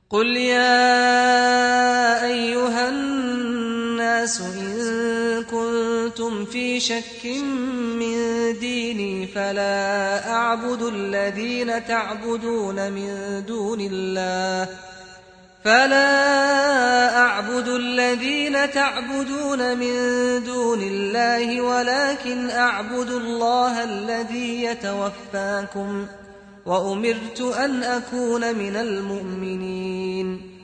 قل يا أيها الناس إن كنتم في شك من ديني فلا أعبد الذين تعبدون من دون الله ولكن أعبد الله الذي يتوفاكم وأمرت أن أكون من المؤمنين